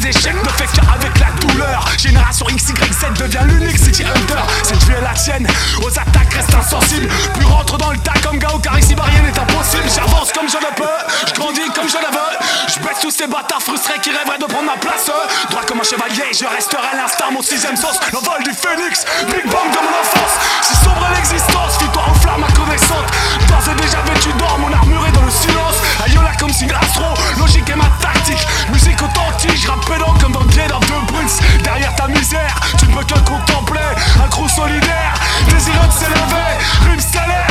échecs ne fait qu'avec la douleur. Génération XYZ devient l'unique City Hunter. Cette vie est la tienne, aux attaques reste insensible. Puis rentre dans le tas comme Gao car ici rien n'est impossible. J'avance comme je le peux, je grandis comme je le veux. Je baisse tous ces bâtards frustrés qui rêveraient de prendre ma place. Droit comme un chevalier, je resterai à l'instinct, mon sixième sauce. L'envol du phénix, Big Bang de mon enfance. Si sombre l'existence, fie-toi aux flammes incandescentes. D'ores et déjà vêtu d'or, mon armure est dans le silence. Ayola comme Signe Astro, logique est ma tactique. Musique authentique, je rappe pédant comme dans le pied d'un vieux Prince. Derrière ta misère, tu ne peux que contempler un crew solidaire, désireux de s'élever, rime salaire.